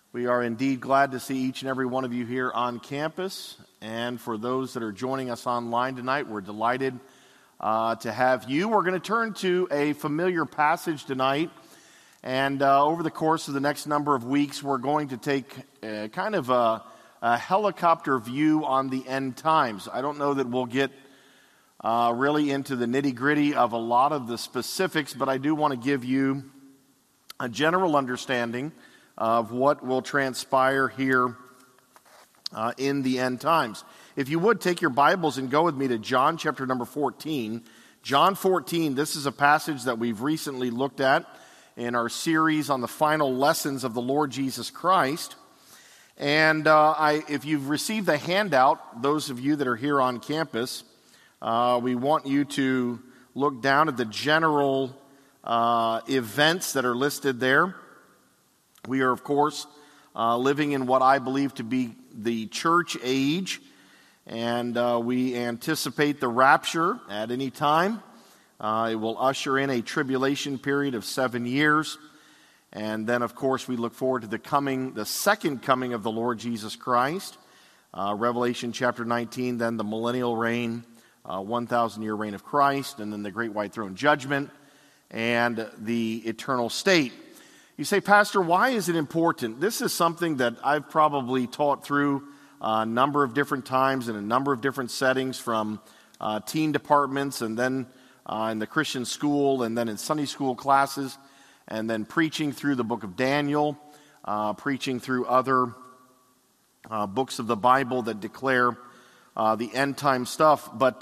We are indeed glad to see each and every one of you here on campus. And for those that are joining us online tonight, we're delighted to have you. We're going to turn to a familiar passage tonight. And over the course of the next number of weeks, we're going to take kind of a helicopter view on the end times. I don't know that we'll get really into the nitty-gritty of a lot of the specifics, but I do want to give you a general understanding of what will transpire here in the end times. If you would, take your Bibles and go with me to John chapter number 14. John 14, this is a passage that we've recently looked at in our series on the final lessons of the Lord Jesus Christ. And if you've received the handout, those of you that are here on campus, we want you to look down at the general events that are listed there. We are, of course, living in what I believe to be the church age, and we anticipate the rapture at any time. It will usher in a tribulation period of 7 years, and then, of course, we look forward to the second coming of the Lord Jesus Christ. Revelation chapter 19, then the millennial reign, 1,000-year reign of Christ, and then the great white throne judgment, and the eternal state. You say, Pastor, why is it important? This is something that I've probably taught through a number of different times in a number of different settings, from teen departments, and then in the Christian school, and then in Sunday school classes, and then preaching through the book of Daniel, preaching through other books of the Bible that declare the end time stuff. But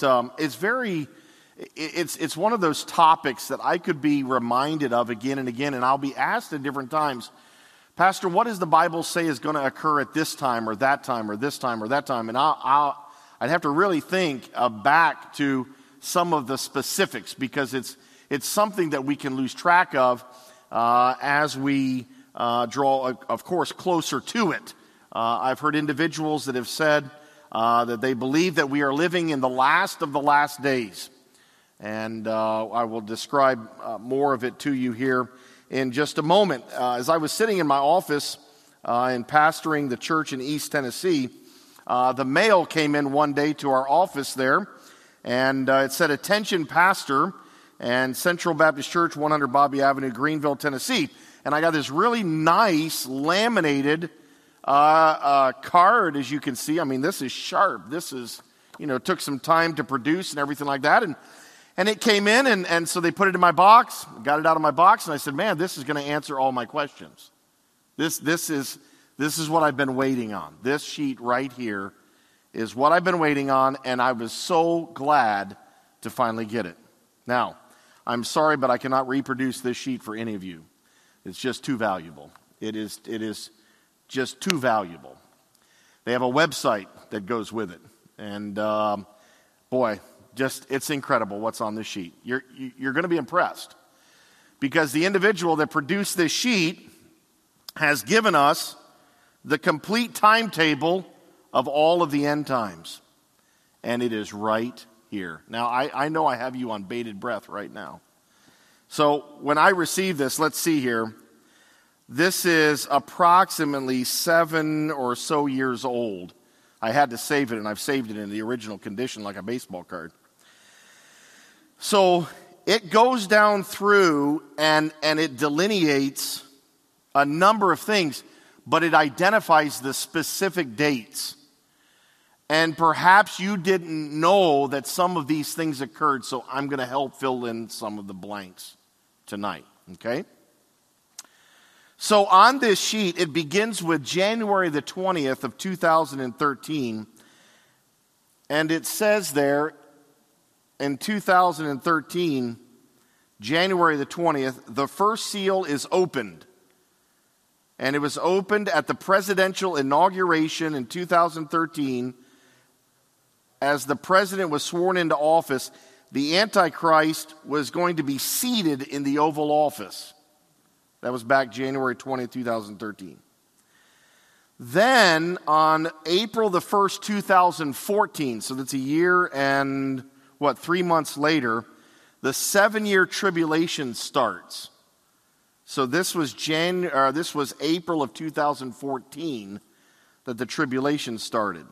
it's one of those topics that I could be reminded of again and again, and I'll be asked at different times, Pastor, what does the Bible say is going to occur at this time or that time or this time or that time? And I'd have to really think back to some of the specifics, because it's something that we can lose track of as we draw, of course, closer to it. I've heard individuals that have said that they believe that we are living in the last of the last days. And I will describe more of it to you here in just a moment. As I was sitting in my office and pastoring the church in East Tennessee, the mail came in one day to our office there, and it said, "Attention Pastor and Central Baptist Church, 100 Bobby Avenue, Greenville, Tennessee." And I got this really nice laminated card, as you can see. I mean, this is sharp. This is, took some time to produce and everything like that. And it came in, and so they put it in my box, got it out of my box, and I said, man, this is going to answer all my questions. This is what I've been waiting on. This sheet right here is what I've been waiting on, and I was so glad to finally get it. Now, I'm sorry, but I cannot reproduce this sheet for any of you. It's just too valuable. It is just too valuable. They have a website that goes with it, and it's incredible what's on this sheet. You're going to be impressed, because the individual that produced this sheet has given us the complete timetable of all of the end times, and it is right here. Now, I know I have you on bated breath right now. So when I received this, let's see here. This is approximately 7 or so years old. I had to save it, and I've saved it in the original condition like a baseball card. So it goes down through and it delineates a number of things, but it identifies the specific dates. And perhaps you didn't know that some of these things occurred, so I'm going to help fill in some of the blanks tonight, okay? So on this sheet, it begins with January the 20th of 2013, and it says there, in 2013, January the 20th, the first seal is opened. And it was opened at the presidential inauguration in 2013. As the president was sworn into office, the Antichrist was going to be seated in the Oval Office. That was back January 20th, 2013. Then on April the 1st, 2014, so that's a year and 3 months later, the 7-year tribulation starts. So this was April of 2014 that the tribulation started.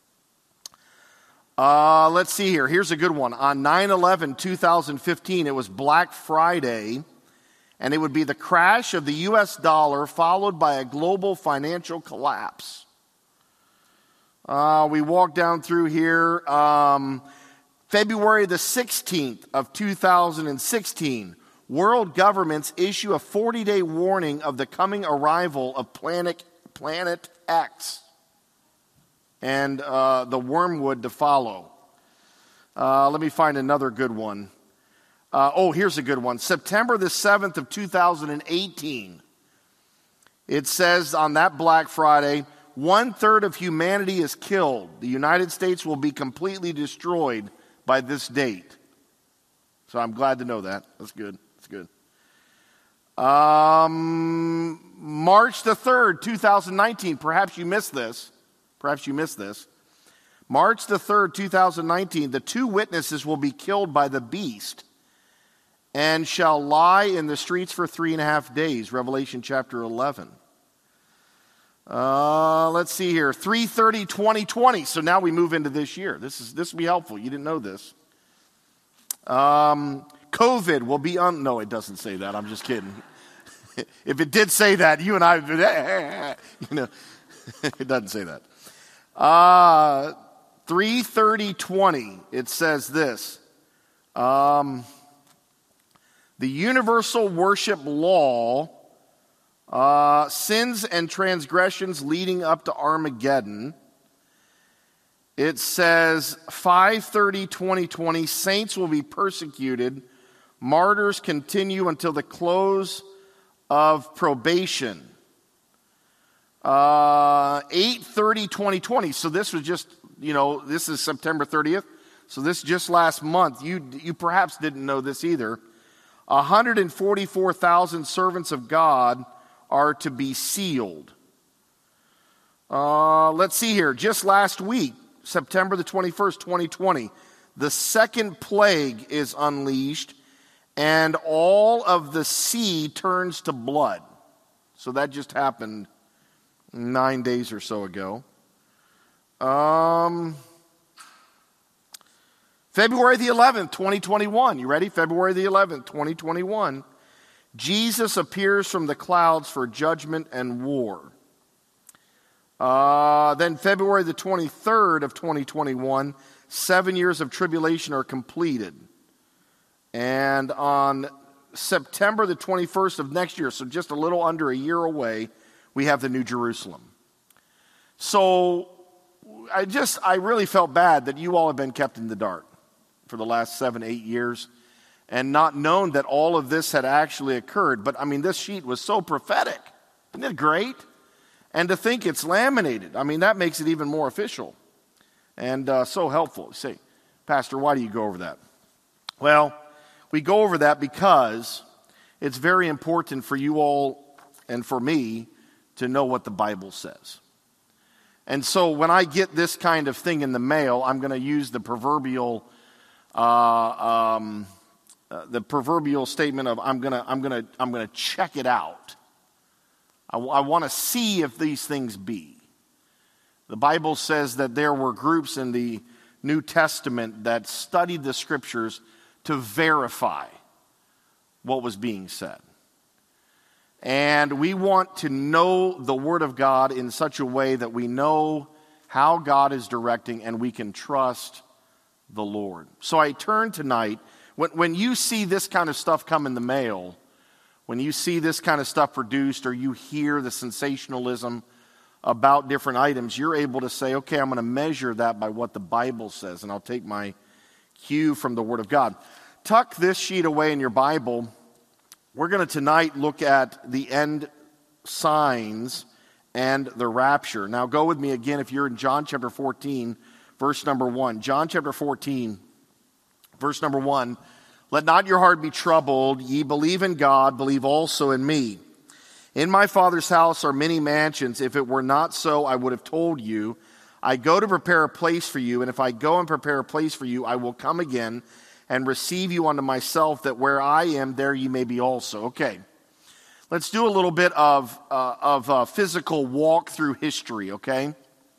Let's see here. Here's a good one. On 9/11/2015, it was Black Friday, and it would be the crash of the U.S. dollar followed by a global financial collapse. We walk down through here. February the 16th of 2016, world governments issue a 40-day warning of the coming arrival of Planet X and the wormwood to follow. Let me find another good one. Here's a good one. September the 7th of 2018. It says on that Black Friday, 1/3 of humanity is killed. The United States will be completely destroyed by this date. So I'm glad to know that. That's good. That's good. March the 3rd, 2019. Perhaps you missed this. March the 3rd, 2019. The 2 witnesses will be killed by the beast and shall lie in the streets for 3.5 days. Revelation chapter 11. Let's see here. 3/30/2020. So now we move into this year. This will be helpful. You didn't know this. COVID will be no, it doesn't say that. I'm just kidding. If it did say that, you and I, it doesn't say that. 3/30/20. It says this. The universal worship law, sins and transgressions leading up to Armageddon. It says 5/30/2020, saints will be persecuted. Martyrs continue until the close of probation. 8/30/2020. So this was just, this is September 30th. So this just last month. You perhaps didn't know this either. 144,000 servants of God are to be sealed. Let's see here. Just last week, September the 21st, 2020, the second plague is unleashed, and all of the sea turns to blood. So that just happened 9 days or so ago. February the 11th, 2021. You ready? February the 11th, 2021. Jesus appears from the clouds for judgment and war. Then February the 23rd of 2021, 7 years of tribulation are completed. And on September the 21st of next year, so just a little under a year away, we have the New Jerusalem. So I really felt bad that you all have been kept in the dark for the last 7-8 years and not known that all of this had actually occurred. But this sheet was so prophetic. Isn't it great? And to think it's laminated, that makes it even more official and so helpful. You say, Pastor, why do you go over that? Well, we go over that because it's very important for you all and for me to know what the Bible says. And so when I get this kind of thing in the mail, I'm going to use the proverbial statement of I'm going to check it out. I want to see if these things be. The Bible says that there were groups in the New Testament that studied the scriptures to verify what was being said. And we want to know the Word of God in such a way that we know how God is directing and we can trust the Lord. So I turn tonight, when you see this kind of stuff come in the mail, when you see this kind of stuff produced or you hear the sensationalism about different items, you're able to say, okay, I'm going to measure that by what the Bible says, and I'll take my cue from the Word of God. Tuck this sheet away in your Bible. We're going to tonight look at the end signs and the rapture. Now go with me again if you're in John chapter 14, verse number 1. John chapter 14, verse number 1. Let not your heart be troubled. Ye believe in God, believe also in me. In my Father's house are many mansions. If it were not so, I would have told you. I go to prepare a place for you, and if I go and prepare a place for you, I will come again and receive you unto myself, that where I am, there ye may be also. Okay. Let's do a little bit of a physical walk through history, okay?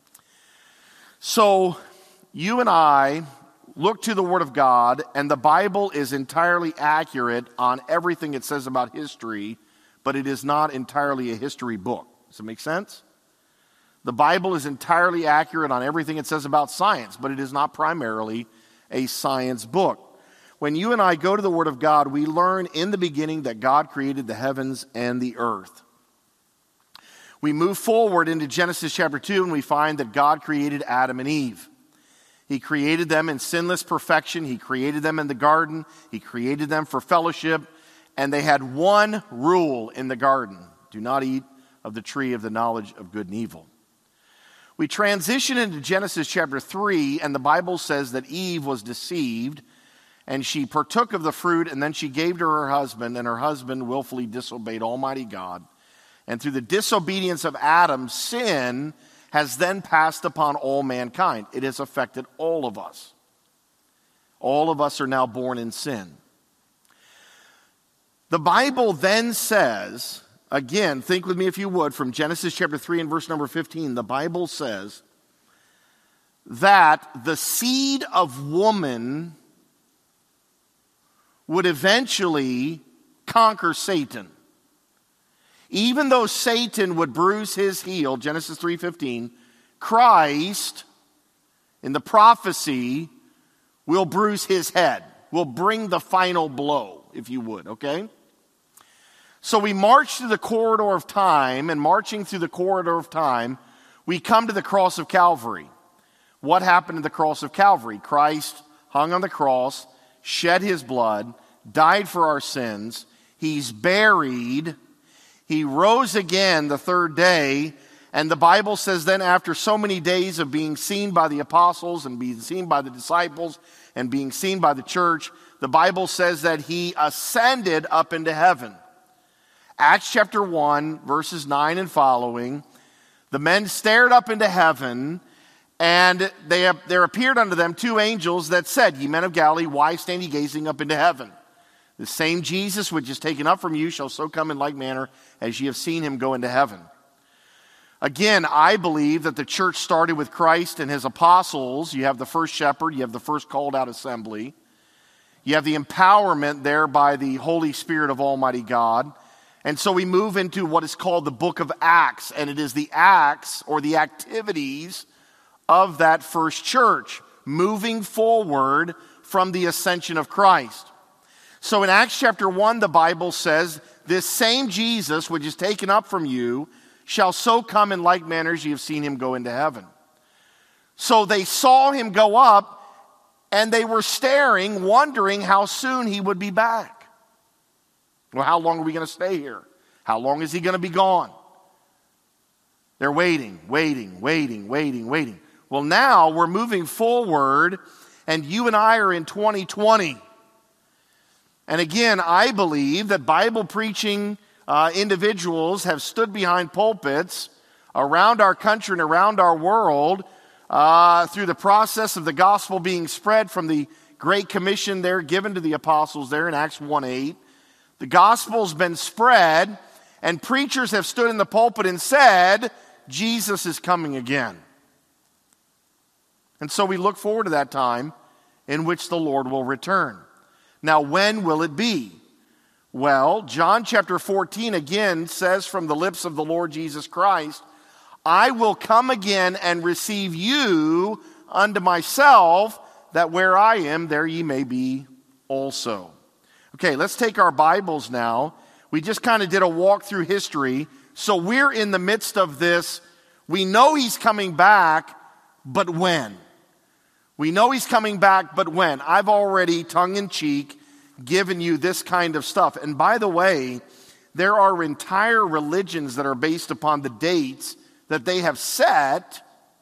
So you and I look to the Word of God, and the Bible is entirely accurate on everything it says about history, but it is not entirely a history book. Does it make sense? The Bible is entirely accurate on everything it says about science, but it is not primarily a science book. When you and I go to the Word of God, we learn in the beginning that God created the heavens and the earth. We move forward into Genesis chapter 2, and we find that God created Adam and Eve. He created them in sinless perfection. He created them in the garden. He created them for fellowship. And they had one rule in the garden: do not eat of the tree of the knowledge of good and evil. We transition into Genesis chapter 3, and the Bible says that Eve was deceived, and she partook of the fruit, and then she gave to her husband, and her husband willfully disobeyed Almighty God. And through the disobedience of Adam, sin has then passed upon all mankind. It has affected all of us. All of us are now born in sin. The Bible then says, again, think with me if you would, from Genesis chapter 3 and verse number 15, the Bible says that the seed of woman would eventually conquer Satan. Even though Satan would bruise his heel, Genesis 3:15, Christ, in the prophecy, will bruise his head, will bring the final blow, if you would, okay? So we march through the corridor of time, and marching through the corridor of time, we come to the cross of Calvary. What happened at the cross of Calvary? Christ hung on the cross, shed his blood, died for our sins. He's buried. He rose again the third day. And the Bible says then, after so many days of being seen by the apostles and being seen by the disciples and being seen by the church, the Bible says that he ascended up into heaven. Acts chapter 1, verses 9 and following, the men stared up into heaven, and there appeared unto them two angels that said, Ye men of Galilee, why stand ye gazing up into heaven? The same Jesus which is taken up from you shall so come in like manner as ye have seen him go into heaven. Again, I believe that the church started with Christ and his apostles. You have the first shepherd, you have the first called out assembly. You have the empowerment there by the Holy Spirit of Almighty God. And so we move into what is called the book of Acts, and it is the acts or the activities of that first church, moving forward from the ascension of Christ. So in Acts chapter 1, the Bible says, this same Jesus, which is taken up from you, shall so come in like manner as ye have seen him go into heaven. So they saw him go up, and they were staring, wondering how soon he would be back. Well, how long are we going to stay here? How long is he going to be gone? They're waiting. Well, now we're moving forward, and you and I are in 2020. And again, I believe that Bible preaching individuals have stood behind pulpits around our country and around our world through the process of the gospel being spread from the Great Commission there given to the apostles there in Acts 1:8. The gospel's been spread, and preachers have stood in the pulpit and said, Jesus is coming again. And so we look forward to that time in which the Lord will return. Now, when will it be? Well, John chapter 14 again says from the lips of the Lord Jesus Christ, I will come again and receive you unto myself, that where I am, there ye may be also. Okay, let's take our Bibles now. We just kind of did a walk through history. So we're in the midst of this. We know he's coming back, but when? We know he's coming back, but when? I've already, tongue-in-cheek, given you this kind of stuff. And by the way, there are entire religions that are based upon the dates that they have set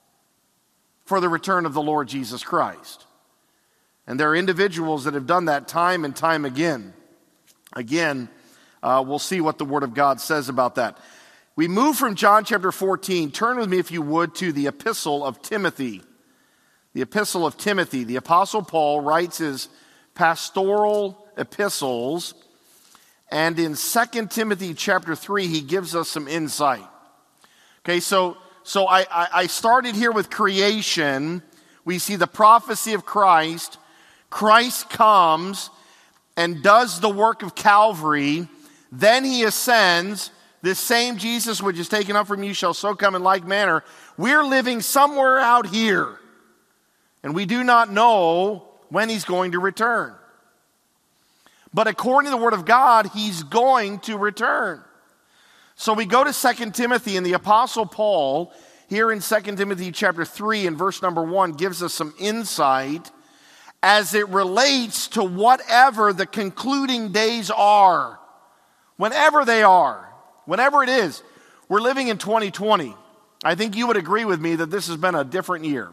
for the return of the Lord Jesus Christ. And there are individuals that have done that time and time again. Again, we'll see what the Word of God says about that. We move from John chapter 14. Turn with me, if you would, to the Epistle of Timothy. The Epistle of Timothy. The Apostle Paul writes his pastoral epistles, And in 2 Timothy chapter 3, he gives us some insight. Okay, so I started here with creation. We see the prophecy of Christ. Christ comes and does the work of Calvary. Then he ascends. This same Jesus which is taken up from you shall so come in like manner. We're living somewhere out here. And we do not know when he's going to return. But according to the Word of God, he's going to return. So we go to 2 Timothy, and the Apostle Paul, here in 2 Timothy chapter 3 and verse number 1, gives us some insight as it relates to whatever the concluding days are. Whenever they are, whenever it is. We're living in 2020. I think you would agree with me that this has been a different year.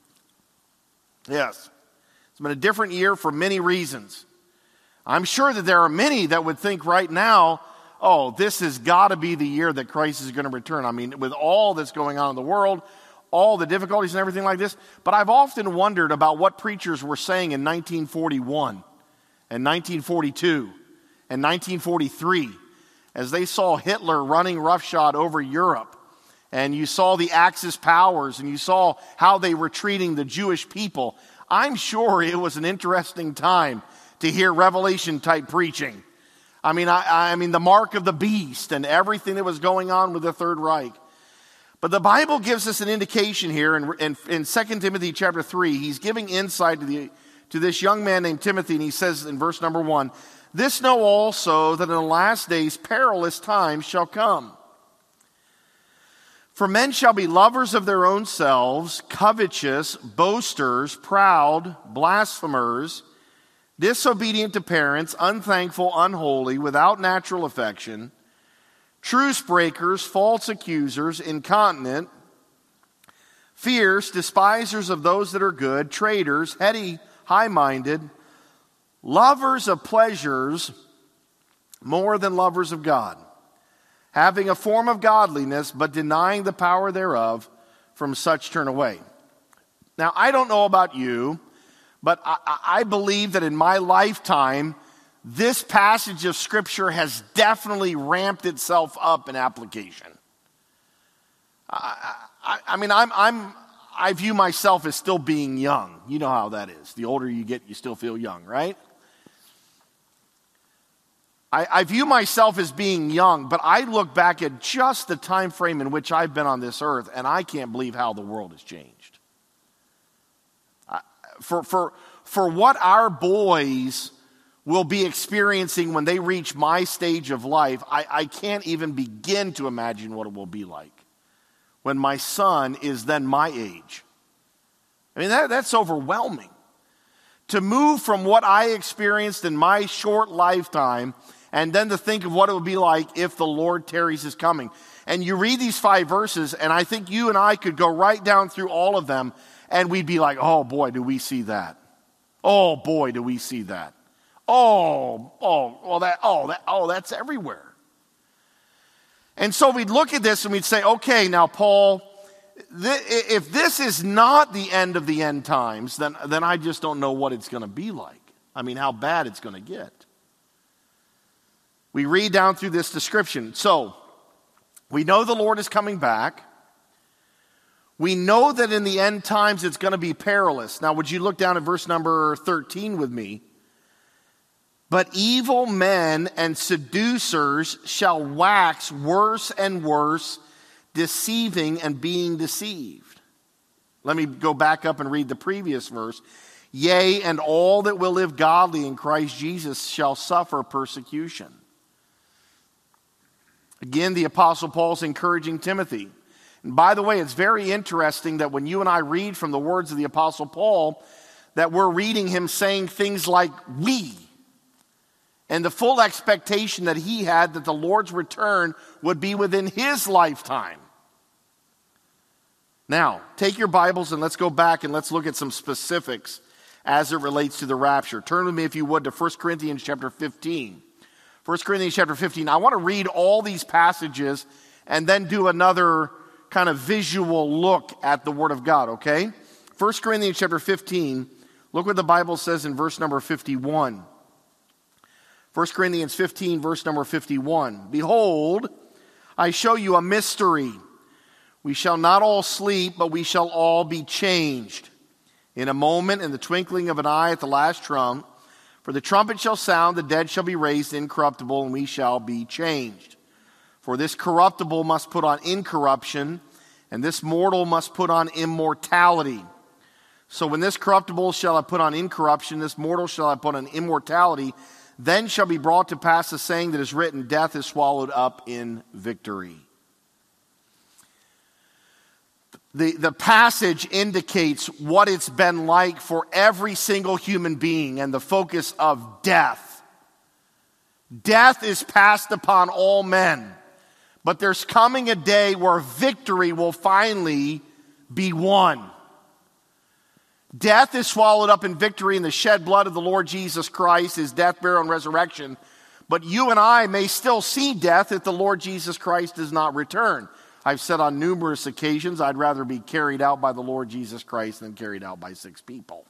Yes. It's been a different year for many reasons. I'm sure that there are many that would think right now, oh, this has got to be the year that Christ is going to return. I mean, with all that's going on in the world, all the difficulties and everything like this. But I've often wondered about what preachers were saying in 1941 and 1942 and 1943 as they saw Hitler running roughshod over Europe. And you saw the Axis powers and you saw how they were treating the Jewish people. I'm sure it was an interesting time to hear Revelation-type preaching. I mean, the mark of the beast and everything that was going on with the Third Reich. But the Bible gives us an indication here in 2 Timothy chapter 3. He's giving insight to this young man named Timothy, and he says in verse number 1, "This know also that in the last days perilous times shall come. For men shall be lovers of their own selves, covetous, boasters, proud, blasphemers, disobedient to parents, unthankful, unholy, without natural affection, truce breakers, false accusers, incontinent, fierce, despisers of those that are good, traitors, heady, high-minded, lovers of pleasures more than lovers of God, having a form of godliness, but denying the power thereof, from such turn away." Now, I don't know about you, but I believe that in my lifetime, this passage of Scripture has definitely ramped itself up in application. I view myself as still being young. You know how that is. The older you get, you still feel young, right? I view myself as being young, but I look back at just the time frame in which I've been on this earth, and I can't believe how the world has changed. For what our boys will be experiencing when they reach my stage of life, I can't even begin to imagine what it will be like when my son is then my age. I mean, that's overwhelming. To move from what I experienced in my short lifetime and then to think of what it would be like if the Lord tarries his coming. And you read these 5 verses, and I think you and I could go right down through all of them, and we'd be like, oh boy, do we see that. Oh boy, do we see that. That's everywhere. And so we'd look at this and we'd say, okay, now Paul, if this is not the end of the end times, then I just don't know what it's going to be like. I mean, how bad it's going to get. We read down through this description. So, we know the Lord is coming back. We know that in the end times it's going to be perilous. Now, would you look down at verse number 13 with me? "But evil men and seducers shall wax worse and worse, deceiving and being deceived." Let me go back up and read the previous verse. "Yea, and all that will live godly in Christ Jesus shall suffer persecution." Again, the Apostle Paul's encouraging Timothy. And by the way, it's very interesting that when you and I read from the words of the Apostle Paul, that we're reading him saying things like "we," and the full expectation that he had that the Lord's return would be within his lifetime. Now, take your Bibles and let's go back and let's look at some specifics as it relates to the rapture. Turn with me, if you would, to 1 Corinthians chapter 15. 1 Corinthians chapter 15. I want to read all these passages and then do another kind of visual look at the Word of God, okay? 1 Corinthians chapter 15, look what the Bible says in verse number 51. 1 Corinthians 15, verse number 51. Behold, I show you a mystery. We shall not all sleep, but we shall all be changed. In a moment, in the twinkling of an eye at the last trump, for the trumpet shall sound, the dead shall be raised incorruptible, and we shall be changed. For this corruptible must put on incorruption, and this mortal must put on immortality. So when this corruptible shall have put on incorruption, this mortal shall have put on immortality, then shall be brought to pass the saying that is written, death is swallowed up in victory. The passage indicates what it's been like for every single human being and the focus of death. Death is passed upon all men, but there's coming a day where victory will finally be won. Death is swallowed up in victory in the shed blood of the Lord Jesus Christ, his death, burial, and resurrection. But you and I may still see death if the Lord Jesus Christ does not return. I've said on numerous occasions, I'd rather be carried out by the Lord Jesus Christ than carried out by 6 people.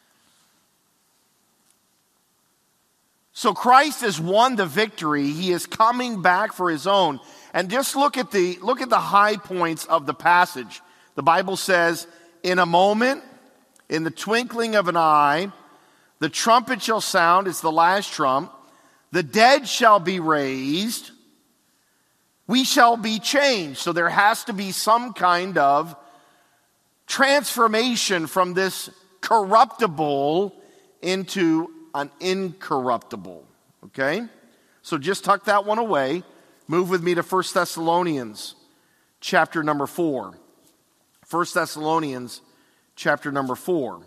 So Christ has won the victory. He is coming back for his own. And just look at the high points of the passage. The Bible says, in a moment, in the twinkling of an eye, the trumpet shall sound, it's the last trump, the dead shall be raised, we shall be changed. So there has to be some kind of transformation from this corruptible into an incorruptible. Okay? So just tuck that one away. Move with me to 1 Thessalonians chapter number 4. 1 Thessalonians chapter number 4.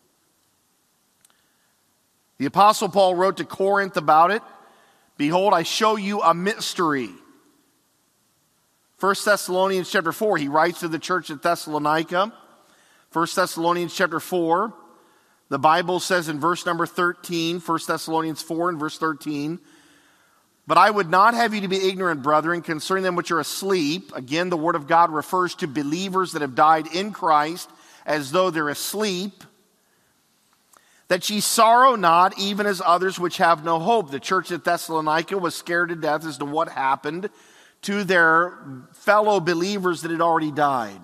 The Apostle Paul wrote to Corinth about it. Behold, I show you a mystery. 1 Thessalonians chapter 4, he writes to the church at Thessalonica. 1 Thessalonians chapter 4, the Bible says in verse number 13, 1 Thessalonians 4 and verse 13, but I would not have you to be ignorant, brethren, concerning them which are asleep. Again, the word of God refers to believers that have died in Christ, as though they're asleep, that ye sorrow not, even as others which have no hope. The church at Thessalonica was scared to death as to what happened to their fellow believers that had already died.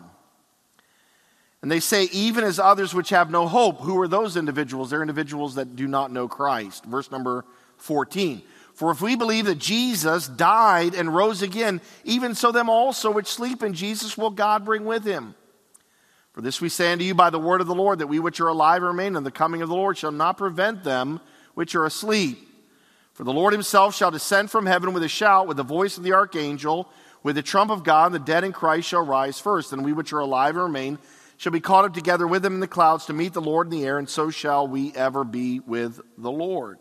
And they say, even as others which have no hope. Who are those individuals? They're individuals that do not know Christ. Verse number 14. For if we believe that Jesus died and rose again, even so them also which sleep in Jesus will God bring with him. For this we say unto you by the word of the Lord, that we which are alive remain, and the coming of the Lord shall not prevent them which are asleep. For the Lord himself shall descend from heaven with a shout, with the voice of the archangel, with the trump of God, and the dead in Christ shall rise first. And we which are alive and remain shall be caught up together with them in the clouds to meet the Lord in the air, and so shall we ever be with the Lord.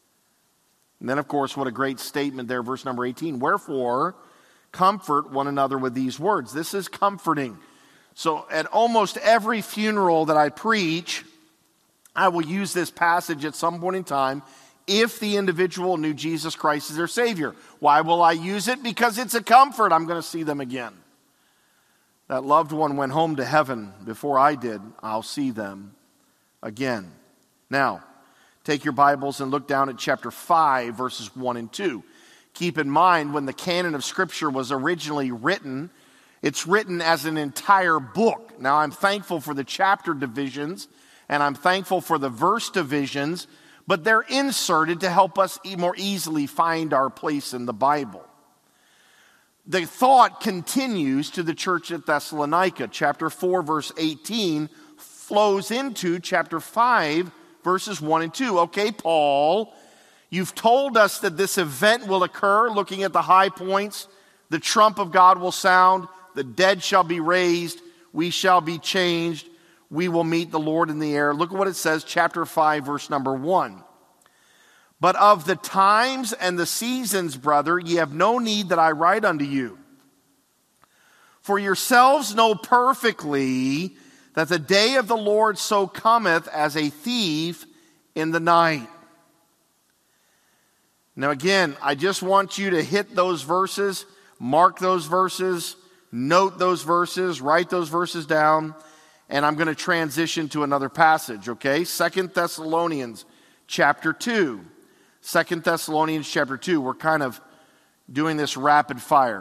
And then, of course, what a great statement there, verse number 18. Wherefore, comfort one another with these words. This is comforting. So at almost every funeral that I preach, I will use this passage at some point in time if the individual knew Jesus Christ as their Savior. Why will I use it? Because it's a comfort. I'm going to see them again. That loved one went home to heaven before I did. I'll see them again. Now, take your Bibles and look down at chapter 5, verses 1 and 2. Keep in mind, when the canon of Scripture was originally written, it's written as an entire book. Now, I'm thankful for the chapter divisions, and I'm thankful for the verse divisions, but they're inserted to help us more easily find our place in the Bible. The thought continues to the church at Thessalonica. Chapter 4, verse 18 flows into chapter 5, verses 1 and 2. Okay, Paul, you've told us that this event will occur, looking at the high points. The trump of God will sound. The dead shall be raised. We shall be changed. We will meet the Lord in the air. Look at what it says, chapter 5, verse number 1. But of the times and the seasons, brother, ye have no need that I write unto you. For yourselves know perfectly that the day of the Lord so cometh as a thief in the night. Now again, I just want you to hit those verses, mark those verses, note those verses, write those verses down, and I'm going to transition to another passage, okay? 2 Thessalonians chapter 2. 2 Thessalonians chapter 2. We're kind of doing this rapid fire.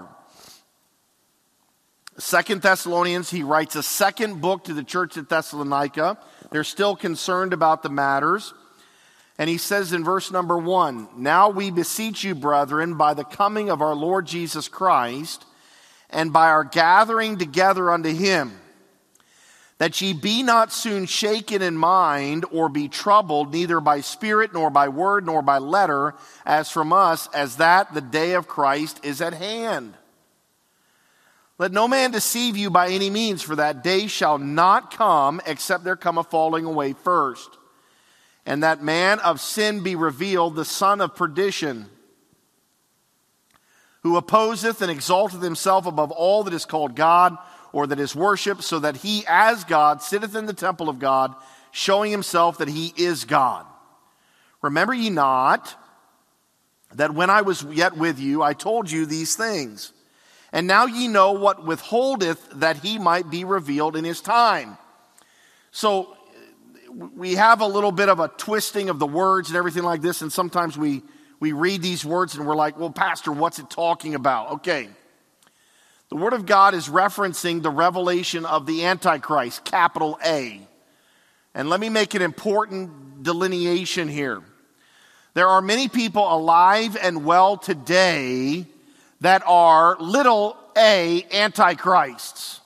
2 Thessalonians, he writes a second book to the church at Thessalonica. They're still concerned about the matters. And he says in verse number 1, "Now we beseech you, brethren, by the coming of our Lord Jesus Christ, and by our gathering together unto him, that ye be not soon shaken in mind, or be troubled, neither by spirit, nor by word, nor by letter, as from us, as that the day of Christ is at hand. Let no man deceive you by any means, for that day shall not come, except there come a falling away first. And that man of sin be revealed, the son of perdition, who opposeth and exalteth himself above all that is called God, or that is worshipped, so that he as God sitteth in the temple of God, showing himself that he is God. Remember ye not that when I was yet with you, I told you these things. And now ye know what withholdeth, that he might be revealed in his time." So we have a little bit of a twisting of the words and everything like this, and sometimes we read these words and we're like, well, Pastor, what's it talking about? Okay. The Word of God is referencing the revelation of the Antichrist, capital A. And let me make an important delineation here. There are many people alive and well today that are little a antichrists.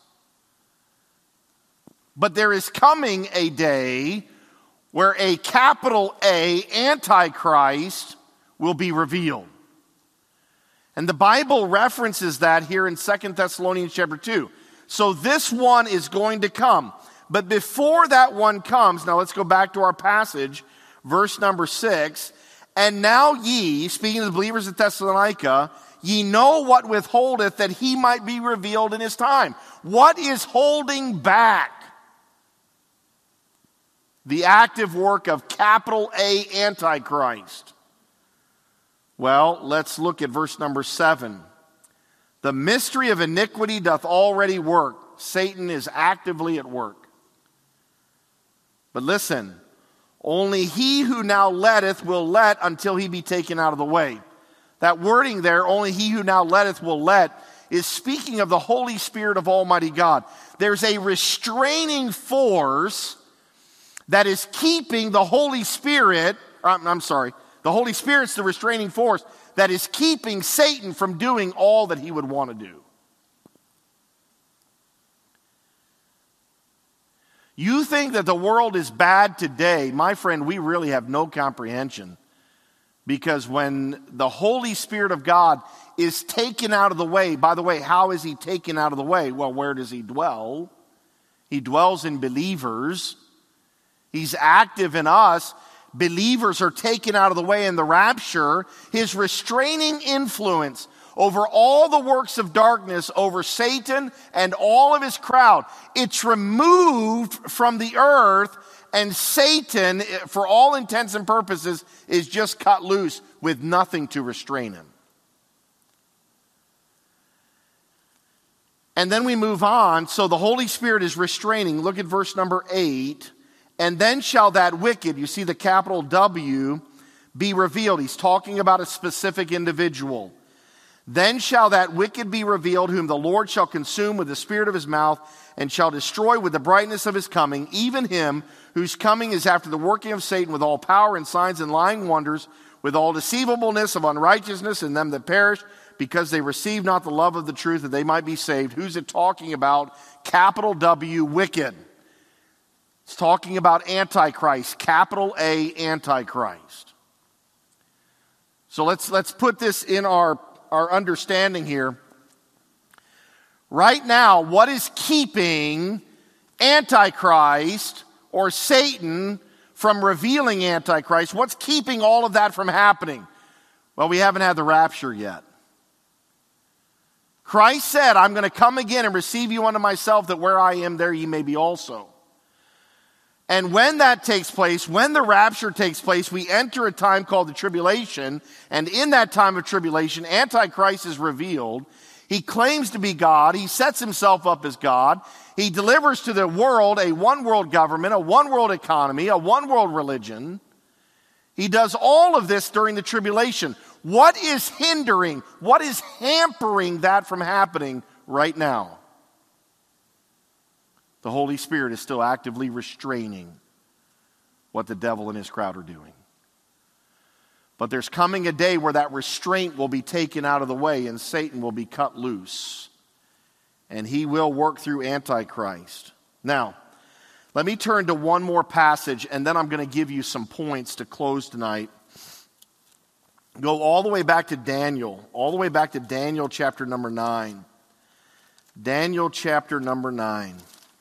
But there is coming a day where a capital A antichrist will be revealed. And the Bible references that here in 2 Thessalonians chapter 2. So this one is going to come. But before that one comes, now let's go back to our passage, verse number 6. "And now ye," speaking to the believers at Thessalonica, "ye know what withholdeth, that he might be revealed in his time." What is holding back the active work of capital A Antichrist? Well, let's look at verse number 7. "The mystery of iniquity doth already work." Satan is actively at work. But listen, "only he who now letteth will let until he be taken out of the way." That wording there, "only he who now letteth will let," is speaking of the Holy Spirit of Almighty God. There's a restraining force that is keeping the Holy Spirit, the Holy Spirit's the restraining force that is keeping Satan from doing all that he would want to do. You think that the world is bad today, my friend, we really have no comprehension. Because when the Holy Spirit of God is taken out of the way, by the way, how is he taken out of the way? Well, where does he dwell? He dwells in believers. He's active in us. Believers are taken out of the way in the rapture. His restraining influence over all the works of darkness, over Satan and all of his crowd, it's removed from the earth, and Satan, for all intents and purposes, is just cut loose with nothing to restrain him. And then we move on. So the Holy Spirit is restraining. Look at verse number 8. "And then shall that wicked," you see the capital W, "be revealed." He's talking about a specific individual. "Then shall that wicked be revealed, whom the Lord shall consume with the spirit of his mouth, and shall destroy with the brightness of his coming, even him whose coming is after the working of Satan, with all power and signs and lying wonders, with all deceivableness of unrighteousness in them that perish, because they receive not the love of the truth, that they might be saved." Who's it talking about? Capital W, wicked. It's talking about Antichrist, capital A, Antichrist. So let's put this in our understanding here. Right now, what is keeping Antichrist or Satan from revealing Antichrist? What's keeping all of that from happening? Well, we haven't had the rapture yet. Christ said, "I'm going to come again and receive you unto myself, that where I am, there ye may be also." And when that takes place, when the rapture takes place, we enter a time called the tribulation. And in that time of tribulation, Antichrist is revealed. He claims to be God. He sets himself up as God. He delivers to the world a one-world government, a one-world economy, a one-world religion. He does all of this during the tribulation. What is hindering, what is hampering that from happening right now? The Holy Spirit is still actively restraining what the devil and his crowd are doing. But there's coming a day where that restraint will be taken out of the way and Satan will be cut loose. And he will work through Antichrist. Now, let me turn to one more passage and then I'm going to give you some points to close tonight. Go all the way back to Daniel. All the way back to Daniel chapter number 9. Daniel chapter number 9.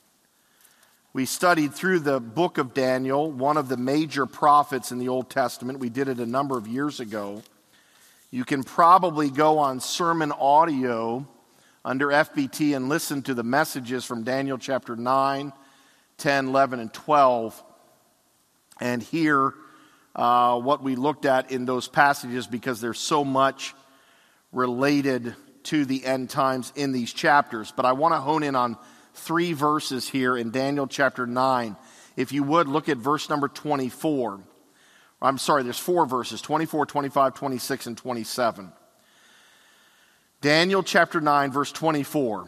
We studied through the book of Daniel, one of the major prophets in the Old Testament. We did it a number of years ago. You can probably go on Sermon Audio under FBT and listen to the messages from Daniel chapter 9, 10, 11, and 12, and hear what we looked at in those passages because there's so much related to the end times in these chapters. But I want to hone in on 3 verses here in Daniel chapter 9. If you would, look at verse number 24. I'm sorry, there's 4 verses, 24, 25, 26, and 27. Daniel chapter 9, verse 24.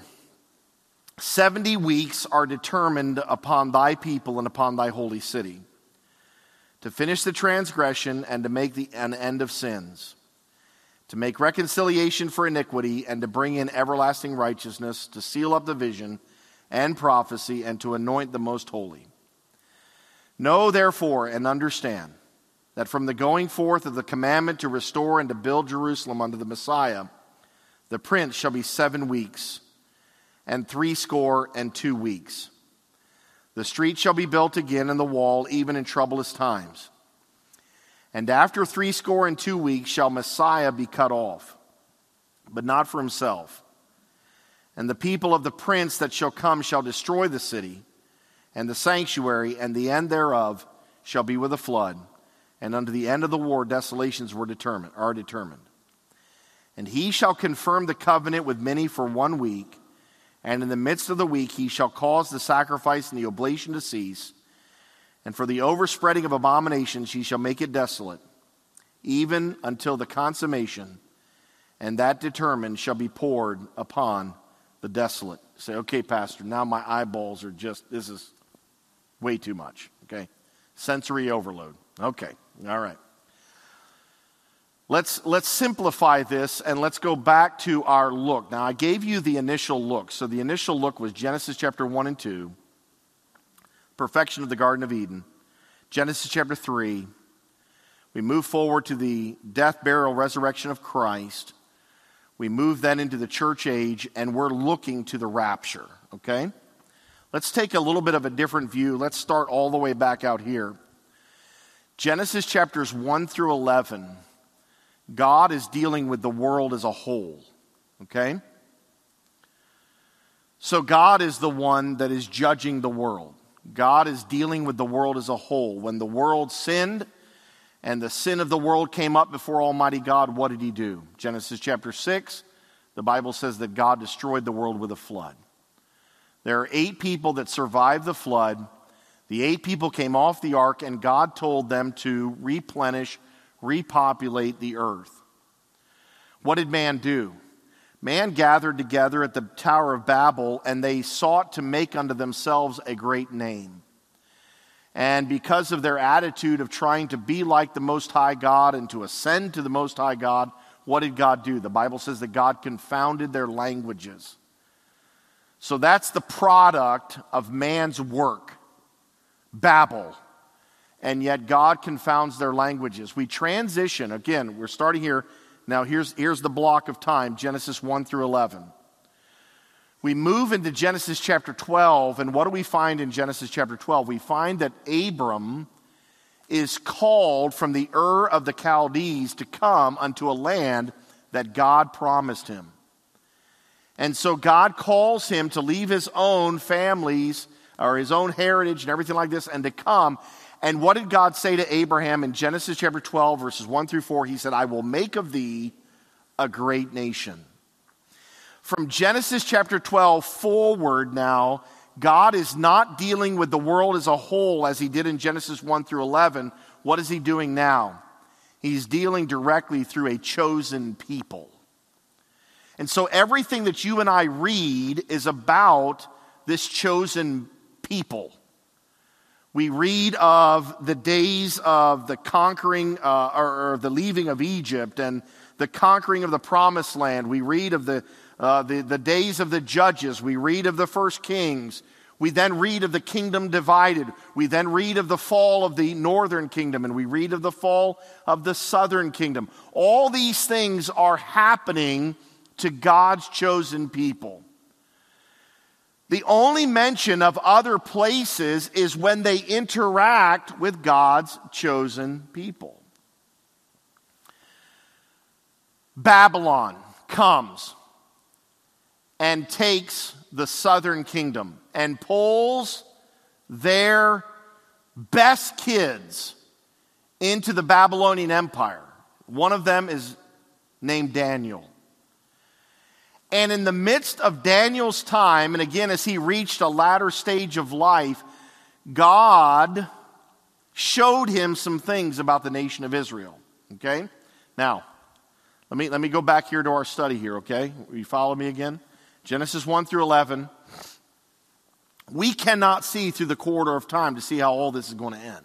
70 weeks are determined upon thy people and upon thy holy city, to finish the transgression and to make an end of sins, to make reconciliation for iniquity and to bring in everlasting righteousness, to seal up the vision and prophecy, and to anoint the most holy. Know therefore and understand that from the going forth of the commandment to restore and to build Jerusalem unto the Messiah, the prince shall be 7 weeks, and 62 weeks. The street shall be built again, and the wall, even in troublous times. And after 62 weeks shall Messiah be cut off, but not for himself. And the people of the prince that shall come shall destroy the city, and the sanctuary, and the end thereof shall be with a flood. And unto the end of the war desolations are determined. And he shall confirm the covenant with many for 1 week, and in the midst of the week he shall cause the sacrifice and the oblation to cease, and for the overspreading of abominations he shall make it desolate, even until the consummation, and that determined shall be poured upon the desolate. Say, okay, Pastor, now my eyeballs are this is way too much, okay? Sensory overload. Okay, all right. Let's simplify this and let's go back to our look. Now, I gave you the initial look. So the initial look was Genesis chapter 1 and 2, perfection of the Garden of Eden. Genesis chapter 3, we move forward to the death, burial, resurrection of Christ. We move then into the church age, and we're looking to the rapture, okay? Let's take a little bit of a different view. Let's start all the way back out here. Genesis chapters 1 through 11, God is dealing with the world as a whole, okay? So God is the one that is judging the world. God is dealing with the world as a whole. When the world sinned and the sin of the world came up before Almighty God, what did he do? Genesis chapter 6, the Bible says that God destroyed the world with a flood. There are 8 people that survived the flood. The 8 people came off the ark, and God told them to replenish, repopulate the earth. What did man do? Man gathered together at the Tower of Babel, and they sought to make unto themselves a great name. And because of their attitude of trying to be like the Most High God and to ascend to the Most High God, what did God do? The Bible says that God confounded their languages. So that's the product of man's work, Babel. And yet God confounds their languages. We transition, again, we're starting here. Now here's the block of time, Genesis 1 through 11. We move into Genesis chapter 12, and what do we find in Genesis chapter 12? We find that Abram is called from the Ur of the Chaldees to come unto a land that God promised him. And so God calls him to leave his own families or his own heritage and everything like this and to come. And what did God say to Abraham in Genesis chapter 12, verses 1 through 4? He said, I will make of thee a great nation. From Genesis chapter 12 forward now, God is not dealing with the world as a whole as he did in Genesis 1 through 11. What is he doing now? He's dealing directly through a chosen people. And so everything that you and I read is about this chosen people. We read of the days of the conquering or the leaving of Egypt and the conquering of the promised land. We read of the days of the judges. We read of the first kings. We then read of the kingdom divided. We then read of the fall of the northern kingdom, and we read of the fall of the southern kingdom. All these things are happening to God's chosen people. The only mention of other places is when they interact with God's chosen people. Babylon comes and takes the southern kingdom and pulls their best kids into the Babylonian Empire. One of them is named Daniel. And in the midst of Daniel's time, and again as he reached a latter stage of life, God showed him some things about the nation of Israel. Okay? Now, let me go back here to our study here, okay? Will you follow me again? Genesis 1 through 11. We cannot see through the corridor of time to see how all this is going to end.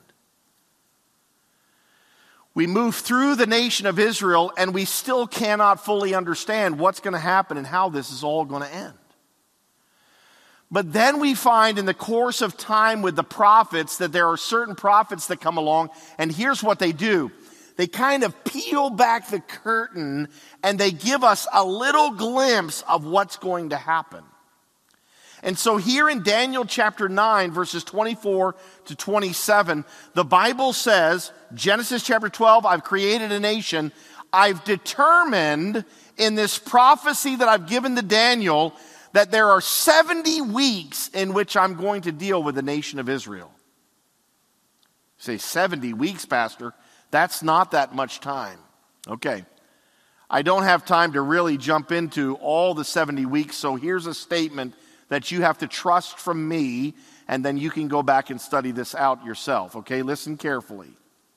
We move through the nation of Israel and we still cannot fully understand what's going to happen and how this is all going to end. But then we find in the course of time with the prophets that there are certain prophets that come along, and here's what they do. They kind of peel back the curtain and they give us a little glimpse of what's going to happen. And so here in Daniel chapter 9, verses 24 to 27, the Bible says, Genesis chapter 12, I've created a nation. I've determined in this prophecy that I've given to Daniel that there are 70 weeks in which I'm going to deal with the nation of Israel. You say, 70 weeks, Pastor? That's not that much time. Okay. I don't have time to really jump into all the 70 weeks, so here's a statement that you have to trust from me, and then you can go back and study this out yourself. Okay, listen carefully.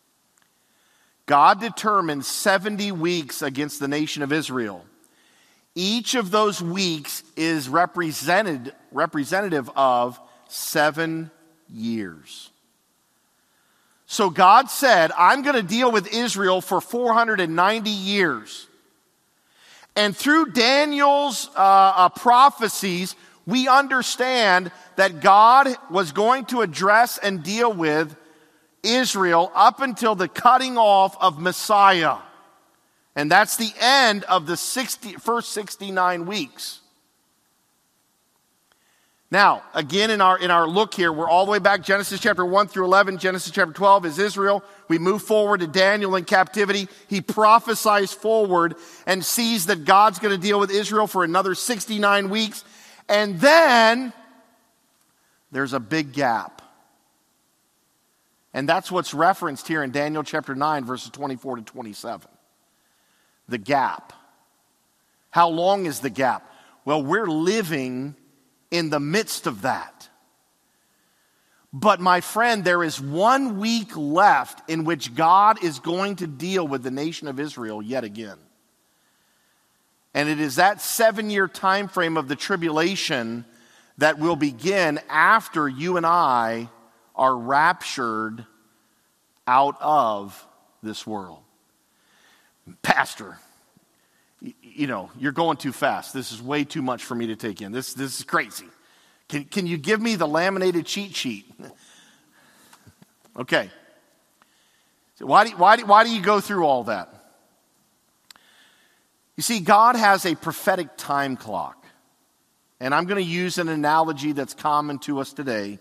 God determined 70 weeks against the nation of Israel. Each of those weeks is representative of 7 years. So God said, I'm going to deal with Israel for 490 years. And through Daniel's prophecies, we understand that God was going to address and deal with Israel up until the cutting off of Messiah. And that's the end of the first 69 weeks. Now, again, in our look here, we're all the way back, Genesis chapter 1 through 11. Genesis chapter 12 is Israel. We move forward to Daniel in captivity. He prophesies forward and sees that God's going to deal with Israel for another 69 weeks. And then there's a big gap. And that's what's referenced here in Daniel chapter 9, verses 24 to 27. The gap. How long is the gap? Well, we're living in the midst of that. But my friend, there is 1 week left in which God is going to deal with the nation of Israel yet again. And it is that 7-year time frame of the tribulation that will begin after you and I are raptured out of this world. Pastor, you're going too fast. This is way too much for me to take in. This is crazy. Can you give me the laminated cheat sheet? Okay. So why do you go through all that? You see, God has a prophetic time clock. And I'm going to use an analogy that's common to us today.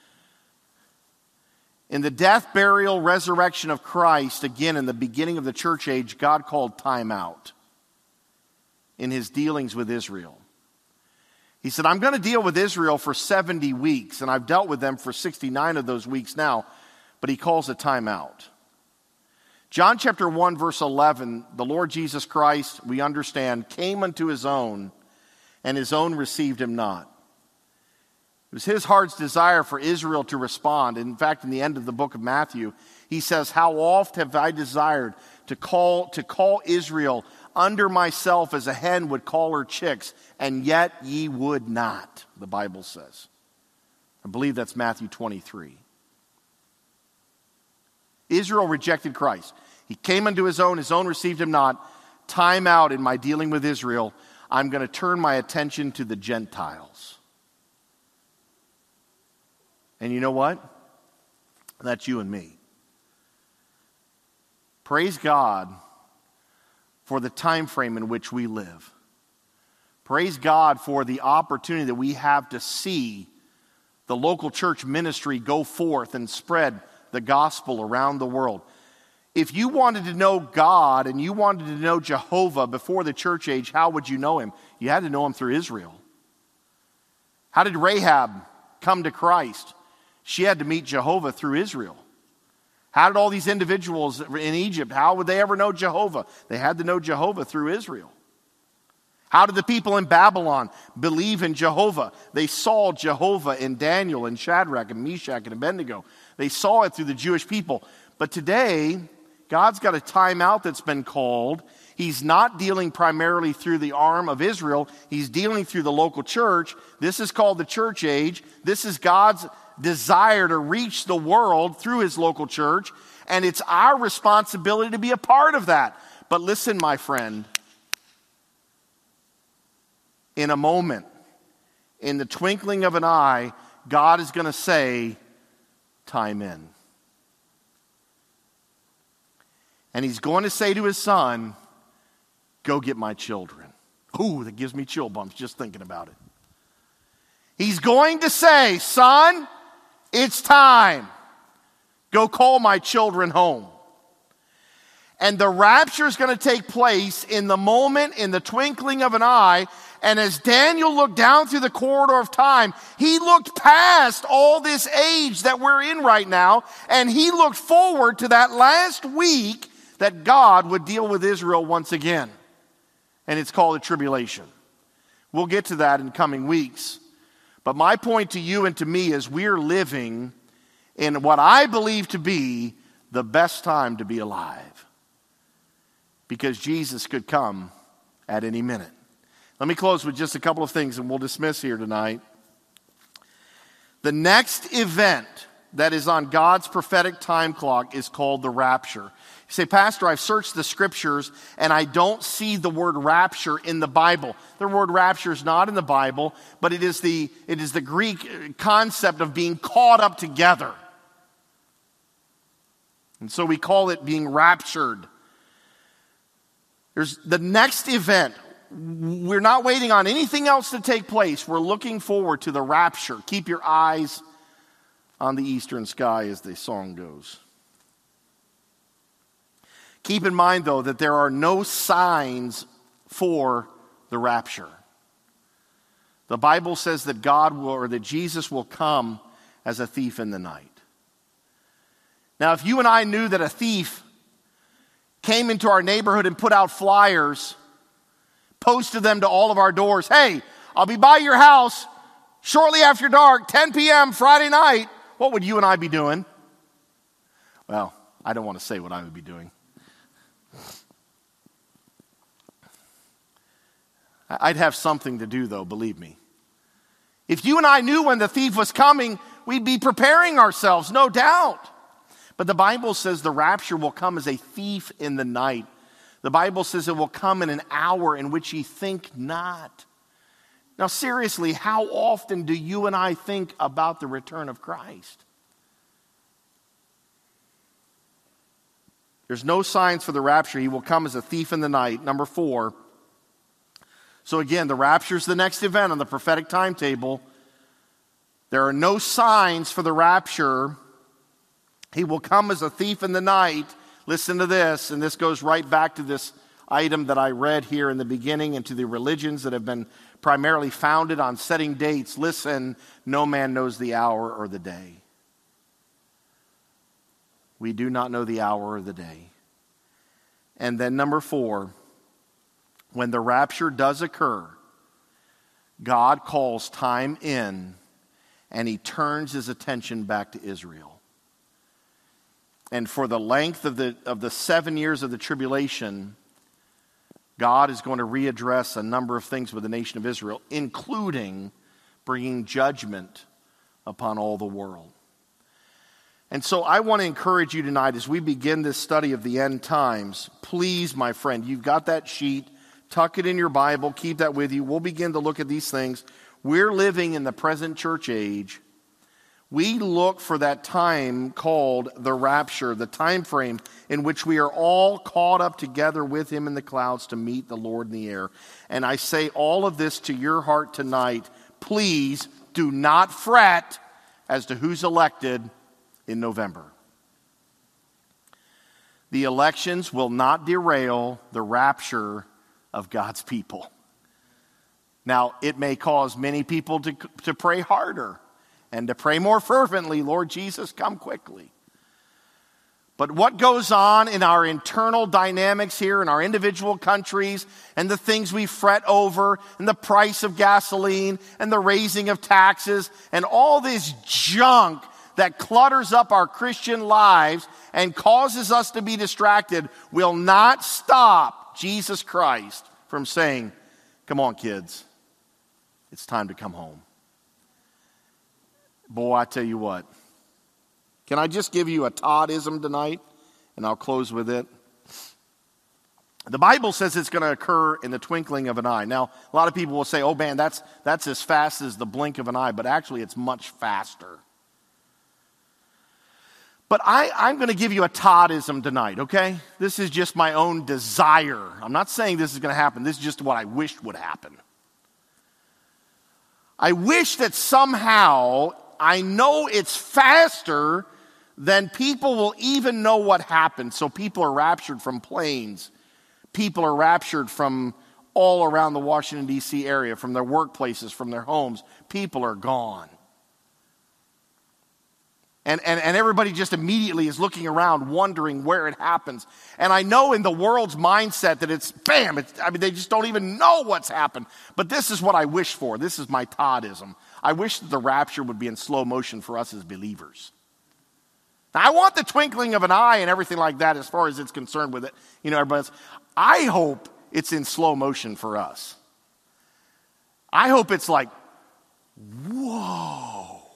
In the death, burial, resurrection of Christ, again, in the beginning of the church age, God called time out in his dealings with Israel. He said, I'm going to deal with Israel for 70 weeks, and I've dealt with them for 69 of those weeks now, but he calls a time out. John chapter 1, verse 11, the Lord Jesus Christ, we understand, came unto his own, and his own received him not. It was his heart's desire for Israel to respond. In fact, in the end of the book of Matthew, he says, how oft have I desired to call Israel under myself as a hen would call her chicks, and yet ye would not, the Bible says. I believe that's Matthew 23. Israel rejected Christ. He came unto his own received him not. Time out in my dealing with Israel. I'm going to turn my attention to the Gentiles. And you know what? That's you and me. Praise God for the time frame in which we live. Praise God for the opportunity that we have to see the local church ministry go forth and spread the gospel around the world. If you wanted to know God and you wanted to know Jehovah before the church age, how would you know him? You had to know him through Israel. How did Rahab come to Christ? She had to meet Jehovah through Israel. How did all these individuals in Egypt, how would they ever know Jehovah? They had to know Jehovah through Israel. How did the people in Babylon believe in Jehovah? They saw Jehovah in Daniel and Shadrach and Meshach and Abednego. They saw it through the Jewish people. But today, God's got a timeout that's been called. He's not dealing primarily through the arm of Israel. He's dealing through the local church. This is called the church age. This is God's desire to reach the world through his local church. And it's our responsibility to be a part of that. But listen, my friend, in a moment, in the twinkling of an eye, God is going to say, time in. And he's going to say to his son, go get my children. Ooh, that gives me chill bumps just thinking about it. He's going to say, son, it's time. Go call my children home. And the rapture is going to take place in the moment, in the twinkling of an eye. And as Daniel looked down through the corridor of time, he looked past all this age that we're in right now, and he looked forward to that last week that God would deal with Israel once again. And it's called a tribulation. We'll get to that in coming weeks. But my point to you and to me is we're living in what I believe to be the best time to be alive. Because Jesus could come at any minute. Let me close with just a couple of things and we'll dismiss here tonight. The next event that is on God's prophetic time clock is called the rapture. You say, Pastor, I've searched the scriptures and I don't see the word rapture in the Bible. The word rapture is not in the Bible, but it is the Greek concept of being caught up together. And so we call it being raptured. There's the next event. We're not waiting on anything else to take place. We're looking forward to the rapture. Keep your eyes on the eastern sky, as the song goes. Keep in mind, though, that there are no signs for the rapture. The Bible says that that Jesus will come as a thief in the night. Now, if you and I knew that a thief came into our neighborhood and put out flyers, posted them to all of our doors, hey, I'll be by your house shortly after dark, 10 p.m. Friday night, what would you and I be doing? Well, I don't want to say what I would be doing. I'd have something to do, though, believe me. If you and I knew when the thief was coming, we'd be preparing ourselves, no doubt. But the Bible says the rapture will come as a thief in the night. The Bible says it will come in an hour in which ye think not. Now, seriously, how often do you and I think about the return of Christ? There's no signs for the rapture. He will come as a thief in the night. Number 4. So again, the rapture is the next event on the prophetic timetable. There are no signs for the rapture. He will come as a thief in the night. Listen to this, and this goes right back to this item that I read here in the beginning and to the religions that have been primarily founded on setting dates. Listen, no man knows the hour or the day. We do not know the hour or the day. And then number 4, when the rapture does occur, God calls time in and he turns his attention back to Israel. And for the length of the 7 years of the tribulation, God is going to readdress a number of things with the nation of Israel, including bringing judgment upon all the world. And so I want to encourage you tonight as we begin this study of the end times, please, my friend, you've got that sheet, tuck it in your Bible, keep that with you. We'll begin to look at these things. We're living in the present church age. We look for that time called the rapture, the time frame in which we are all caught up together with him in the clouds to meet the Lord in the air. And I say all of this to your heart tonight. Please do not fret as to who's elected in November. The elections will not derail the rapture of God's people. Now, it may cause many people to pray harder and to pray more fervently, Lord Jesus, come quickly. But what goes on in our internal dynamics here in our individual countries and the things we fret over and the price of gasoline and the raising of taxes and all this junk that clutters up our Christian lives and causes us to be distracted will not stop Jesus Christ from saying, come on, kids, it's time to come home. Boy, I tell you what, can I just give you a Toddism tonight? And I'll close with it. The Bible says it's going to occur in the twinkling of an eye. Now, a lot of people will say, oh man, that's as fast as the blink of an eye, but actually it's much faster. But I'm going to give you a Toddism tonight, okay? This is just my own desire. I'm not saying this is going to happen. This is just what I wish would happen. I wish that somehow, I know it's faster than people will even know what happened. So people are raptured from planes. People are raptured from all around the Washington, D.C. area, from their workplaces, from their homes. People are gone. And everybody just immediately is looking around wondering where it happens. And I know in the world's mindset that it's bam, they just don't even know what's happened. But this is what I wish for. This is my Toddism. I wish that the rapture would be in slow motion for us as believers. Now, I want the twinkling of an eye and everything like that as far as it's concerned with it. You know, everybody else. I hope it's in slow motion for us. I hope it's like, whoa.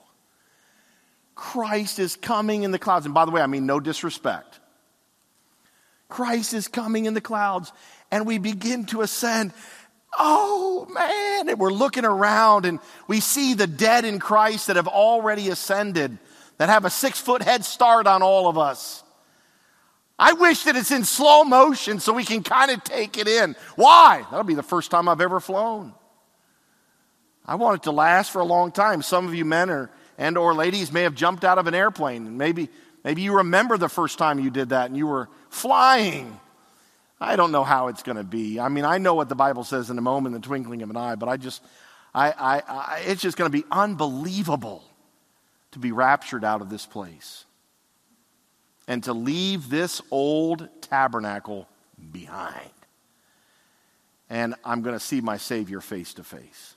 Christ is coming in the clouds. And by the way, I mean no disrespect. Christ is coming in the clouds and we begin to ascend. Oh man, and we're looking around and we see the dead in Christ that have already ascended, that have a 6-foot head start on all of us. I wish that it's in slow motion so we can kind of take it in. Why? That'll be the first time I've ever flown. I want it to last for a long time. Some of you men or ladies may have jumped out of an airplane. And maybe you remember the first time you did that and you were flying. I don't know how it's going to be. I mean, I know what the Bible says in a moment, in the twinkling of an eye, but it's just going to be unbelievable to be raptured out of this place and to leave this old tabernacle behind. And I'm going to see my Savior face to face.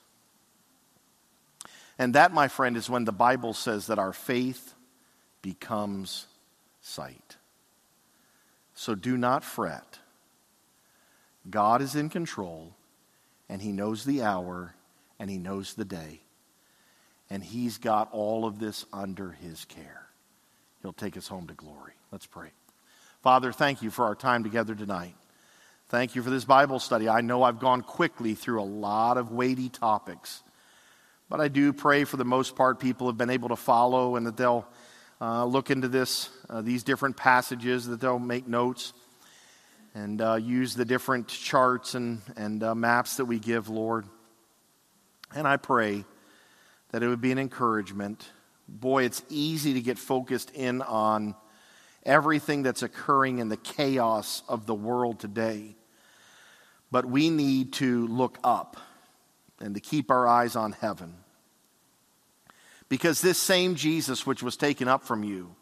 And that, my friend, is when the Bible says that our faith becomes sight. So do not fret. God is in control, and he knows the hour, and he knows the day. And he's got all of this under his care. He'll take us home to glory. Let's pray. Father, thank you for our time together tonight. Thank you for this Bible study. I know I've gone quickly through a lot of weighty topics. But I do pray for the most part people have been able to follow and that they'll look into these different passages, that they'll make notes and use the different charts and maps that we give, Lord. And I pray that it would be an encouragement. Boy, it's easy to get focused in on everything that's occurring in the chaos of the world today. But we need to look up and to keep our eyes on heaven. Because this same Jesus which was taken up from you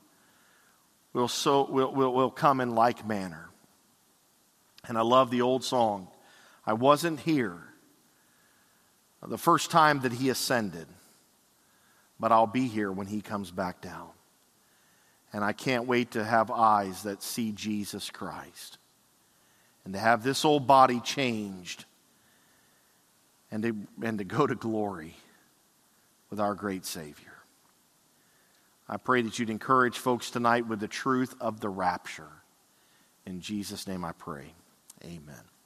will come in like manner. And I love the old song, I wasn't here the first time that he ascended, but I'll be here when he comes back down. And I can't wait to have eyes that see Jesus Christ and to have this old body changed and to go to glory with our great Savior. I pray that you'd encourage folks tonight with the truth of the rapture. In Jesus' name I pray. Amen.